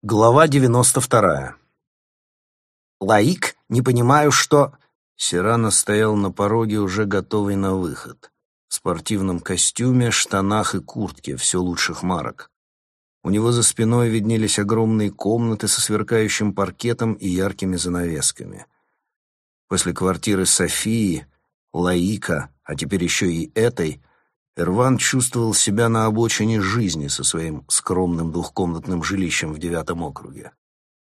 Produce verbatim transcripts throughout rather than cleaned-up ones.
Глава девяносто вторая. «Лаик, не понимаю, что...» Сирано стоял на пороге, уже готовый на выход. В спортивном костюме, штанах и куртке, все лучших марок. У него за спиной виднелись огромные комнаты со сверкающим паркетом и яркими занавесками. После квартиры Софии, Лаика, а теперь еще и этой, Эрван чувствовал себя на обочине жизни со своим скромным двухкомнатным жилищем в девятом округе.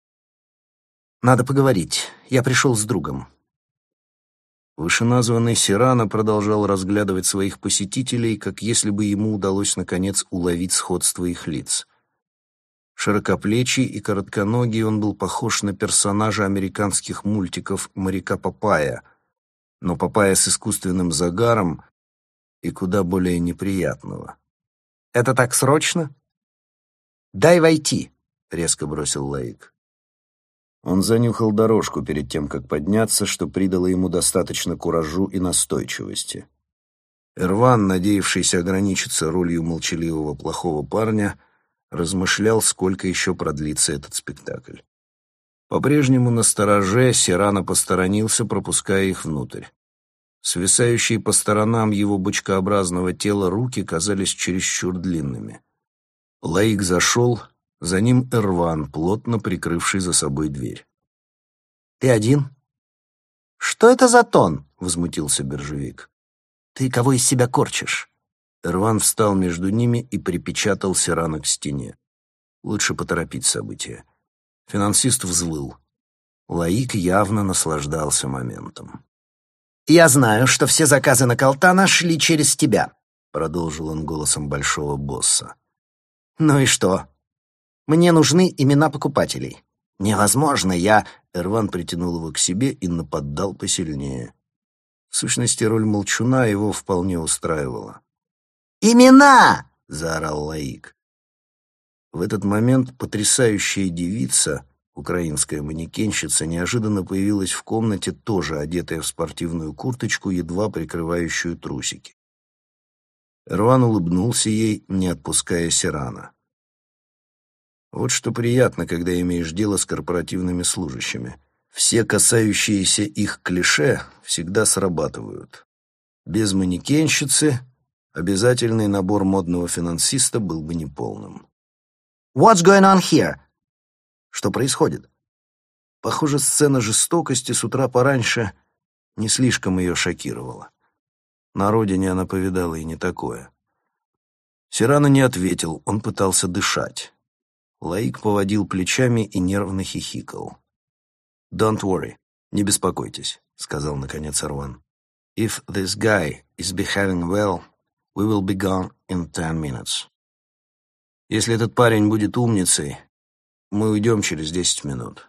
«Надо поговорить. Я пришел с другом». Вышеназванный Сирано продолжал разглядывать своих посетителей, как если бы ему удалось наконец уловить сходство их лиц. Широкоплечий и коротконогий, он был похож на персонажа американских мультиков «Моряка Папайя», но Папайя с искусственным загаром и куда более неприятного. «Это так срочно?» «Дай войти», — резко бросил Лаик. Он занюхал дорожку перед тем, как подняться, что придало ему достаточно куражу и настойчивости. Эрван, надеявшийся ограничиться ролью молчаливого плохого парня, размышлял, сколько еще продлится этот спектакль. По-прежнему настороже Сирано посторонился, пропуская их внутрь. Свисающие по сторонам его бычкообразного тела руки казались чересчур длинными. Лаик зашел, за ним Эрван, плотно прикрывший за собой дверь. «Ты один?» «Что это за тон?» — возмутился биржевик. «Ты кого из себя корчишь?» Эрван встал между ними и припечатал Сирано к стене. Лучше поторопить события. Финансист взвыл. Лаик явно наслаждался моментом. «Я знаю, что все заказы на Калтана шли через тебя», — продолжил он голосом большого босса. «Ну и что? Мне нужны имена покупателей. Невозможно, я...» Эрван притянул его к себе и наподдал посильнее. В сущности, роль молчуна его вполне устраивала. «Имена!» — заорал Лаик. В этот момент потрясающая девица, украинская манекенщица, неожиданно появилась в комнате, тоже одетая в спортивную курточку, едва прикрывающую трусики. Эрван улыбнулся ей, не отпуская Сирано. Вот что приятно, когда имеешь дело с корпоративными служащими. Все касающиеся их клише всегда срабатывают. Без манекенщицы обязательный набор модного финансиста был бы неполным. «What's going on here?» «Что происходит?» Похоже, сцена жестокости с утра пораньше не слишком ее шокировала. На родине она повидала и не такое. Сирано не ответил, он пытался дышать. Лаик поводил плечами и нервно хихикал. «Don't worry, не беспокойтесь», — сказал наконец Эрван. «If this guy is behaving well, we will be gone in ten minutes. Если этот парень будет умницей, мы уйдем через десять минут».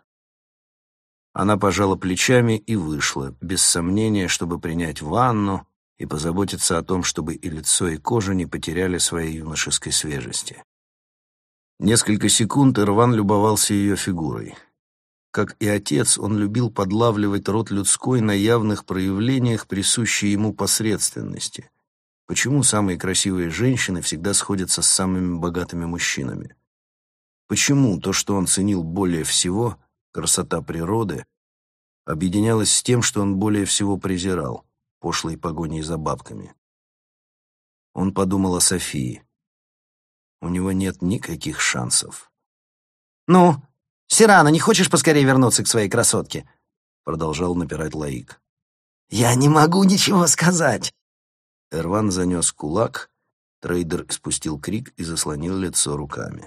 Она пожала плечами и вышла, без сомнения, чтобы принять ванну и позаботиться о том, чтобы и лицо, и кожа не потеряли своей юношеской свежести. Несколько секунд Эрван любовался ее фигурой. Как и отец, он любил подлавливать род людской на явных проявлениях, присущей ему посредственности. Почему самые красивые женщины всегда сходятся с самыми богатыми мужчинами? Почему то, что он ценил более всего, красота природы, объединялось с тем, что он более всего презирал, пошлой погоней за бабками? Он подумал о Софии. У него нет никаких шансов. «Ну, Сирано, не хочешь поскорее вернуться к своей красотке?» Продолжал напирать Лаик. «Я не могу ничего сказать». Эрван занес кулак, трейдер испустил крик и заслонил лицо руками.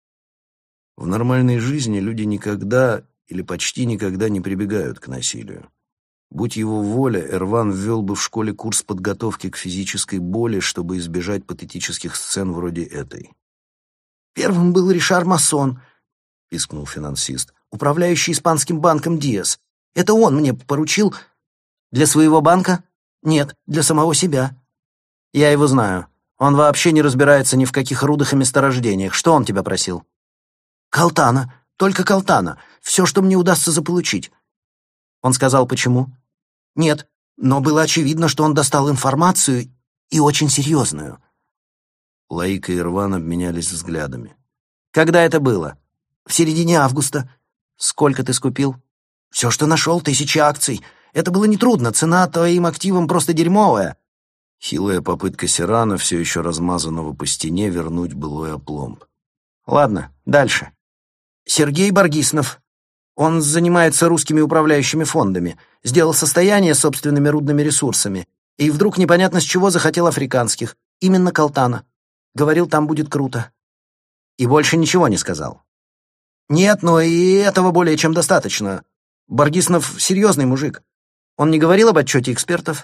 В нормальной жизни люди никогда или почти никогда не прибегают к насилию. Будь его воля, Эрван ввел бы в школе курс подготовки к физической боли, чтобы избежать патетических сцен вроде этой. «Первым был Ришар Масон», — пискнул финансист, «управляющий испанским банком Диас. Это он мне поручил...» «Для своего банка? Нет, для самого себя. Я его знаю. Он вообще не разбирается ни в каких рудах и месторождениях. Что он тебя просил?» «Калтана. Только Калтана. Все, что мне удастся заполучить». «Он сказал, почему?» «Нет, но было очевидно, что он достал информацию, и очень серьезную». Лаик и Эрван обменялись взглядами. «Когда это было?» В середине августа. Сколько ты скупил? Все, что нашел, тысячи акций. Это было нетрудно, цена твоим активам просто дерьмовая. Хилая попытка Сирано, все еще размазанного по стене, вернуть былой опломб. Ладно, дальше. Сергей Баргиснов. Он занимается русскими управляющими фондами. Сделал состояние собственными рудными ресурсами. И вдруг непонятно с чего захотел африканских. Именно колтана. Говорил, там будет круто. И больше ничего не сказал? Нет, но и этого более чем достаточно. Баргиснов серьезный мужик. Он не говорил об отчете экспертов?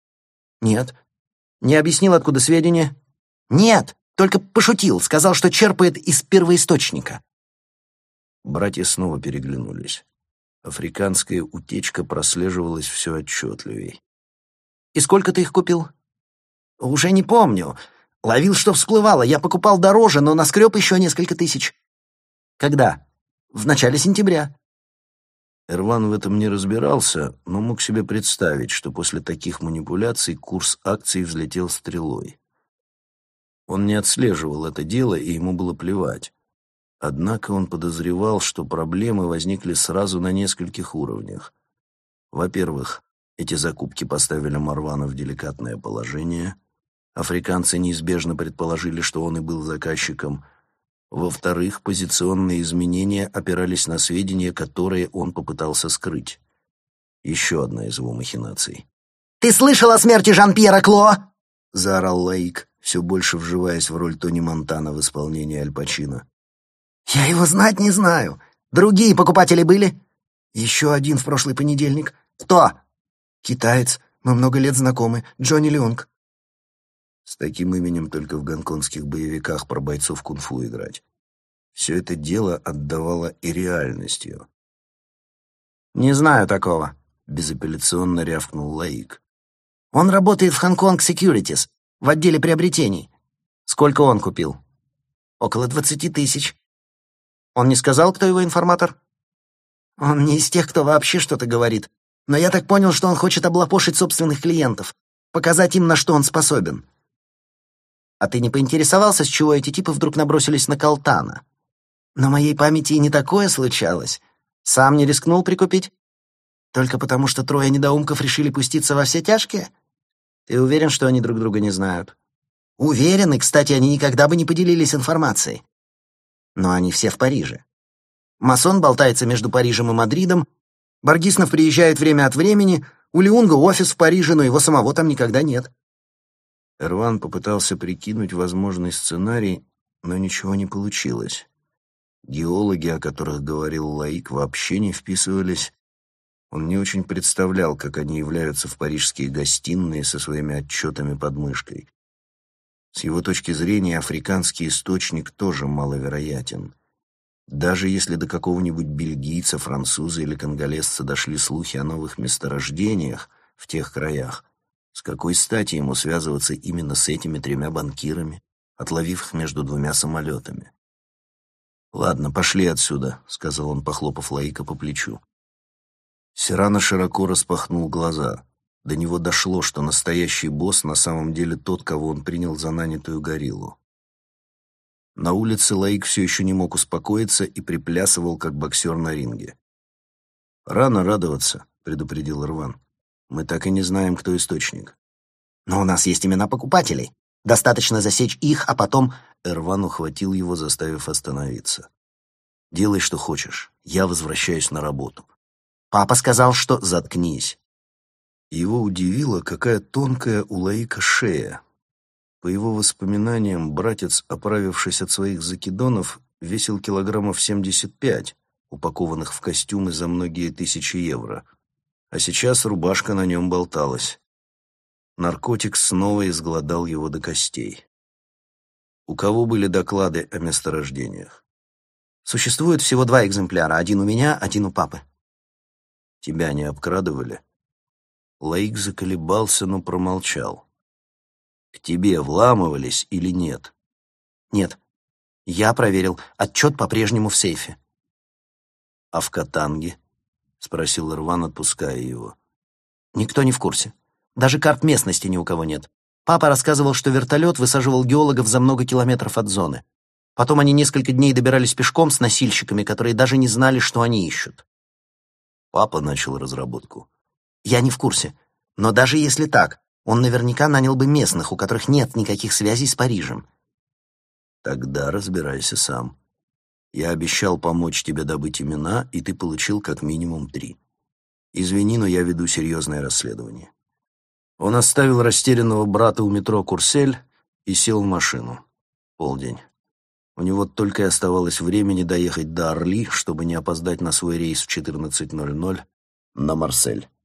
Нет. Не объяснил, откуда сведения? Нет, только пошутил, сказал, что черпает из первоисточника. Братья снова переглянулись. Африканская утечка прослеживалась все отчетливей. И сколько ты их купил? Уже не помню. Ловил, что всплывало. Я покупал дороже, но наскреб еще несколько тысяч. Когда? В начале сентября. Эрван в этом не разбирался, но мог себе представить, что после таких манипуляций курс акций взлетел стрелой. Он не отслеживал это дело, и ему было плевать. Однако он подозревал, что проблемы возникли сразу на нескольких уровнях. Во-первых, эти закупки поставили Марвана в деликатное положение. Африканцы неизбежно предположили, что он и был заказчиком. Во-вторых, позиционные изменения опирались на сведения, которые он попытался скрыть. Еще одна из его махинаций. «Ты слышал о смерти Жан-Пьера Кло?» — заорал Лаик, все больше вживаясь в роль Тони Монтана в исполнении Аль Пачино. «Я его знать не знаю. Другие покупатели были?» «Еще один в прошлый понедельник». «Кто?» «Китаец. Мы много лет знакомы. Джонни Леонг». С таким именем только в гонконгских боевиках про бойцов кунг-фу играть. Все это дело отдавало и реальностью. «Не знаю такого», — безапелляционно рявкнул Лаик. «Он работает в Hong Kong Securities, в отделе приобретений». «Сколько он купил?» «Около двадцати тысяч». «Он не сказал, кто его информатор?» «Он не из тех, кто вообще что-то говорит. Но я так понял, что он хочет облапошить собственных клиентов, показать им, на что он способен». «А ты не поинтересовался, с чего эти типы вдруг набросились на Колтана?» «На моей памяти и не такое случалось. Сам не рискнул прикупить? Только потому, что трое недоумков решили пуститься во все тяжкие? Ты уверен, что они друг друга не знают?» «Уверен, и, кстати, они никогда бы не поделились информацией. Но они все в Париже. Масон болтается между Парижем и Мадридом, Баргиснов приезжает время от времени, у Леунга офис в Париже, но его самого там никогда нет». Эрван попытался прикинуть возможный сценарий, но ничего не получилось. Геологи, о которых говорил Лаик, вообще не вписывались. Он не очень представлял, как они являются в парижские гостиные со своими отчетами под мышкой. С его точки зрения, африканский источник тоже маловероятен. Даже если до какого-нибудь бельгийца, француза или конголезца дошли слухи о новых месторождениях в тех краях, с какой стати ему связываться именно с этими тремя банкирами, отловив их между двумя самолетами? «Ладно, пошли отсюда», — сказал он, похлопав Лаика по плечу. Сирано широко распахнул глаза. До него дошло, что настоящий босс на самом деле тот, кого он принял за нанятую гориллу. На улице Лаик все еще не мог успокоиться и приплясывал, как боксер на ринге. «Рано радоваться», — предупредил Эрван. «Мы так и не знаем, кто источник». «Но у нас есть имена покупателей. Достаточно засечь их, а потом...» Эрван ухватил его, заставив остановиться. «Делай, что хочешь. Я возвращаюсь на работу». «Папа сказал, что...» «Заткнись». Его удивило, какая тонкая у Лаика шея. По его воспоминаниям, братец, оправившись от своих закидонов, весил килограммов семьдесят пять, упакованных в костюмы за многие тысячи евро. А сейчас рубашка на нем болталась. Наркотик снова изгладал его до костей. У кого были доклады о месторождениях? «Существует всего два экземпляра. Один у меня, один у папы». «Тебя не обкрадывали?» Лаик заколебался, но промолчал. «К тебе вламывались или нет?» «Нет. Я проверил. Отчет по-прежнему в сейфе». «А в Катанге?» — спросил Эрван, отпуская его. «Никто не в курсе. Даже карт местности ни у кого нет. Папа рассказывал, что вертолет высаживал геологов за много километров от зоны. Потом они несколько дней добирались пешком с носильщиками, которые даже не знали, что они ищут. Папа начал разработку. Я не в курсе. Но даже если так, он наверняка нанял бы местных, у которых нет никаких связей с Парижем. Тогда разбирайся сам. Я обещал помочь тебе добыть имена, и ты получил как минимум три. Извини, но я веду серьезное расследование. Он оставил растерянного брата у метро Курсель и сел в машину. Полдень. У него только и оставалось времени доехать до Орли, чтобы не опоздать на свой рейс в четырнадцать ноль ноль на Марсель.